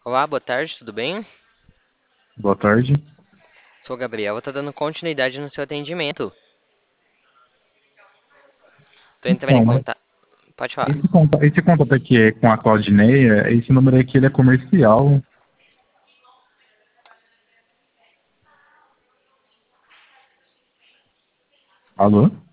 Olá, boa tarde, tudo bem? Boa tarde. Sou o Gabriel, tô dando continuidade no seu atendimento. Tô entrando em Então, mas contato. Pode falar. esse contato aqui é com a Claudineia, esse número aqui ele é comercial. Alô?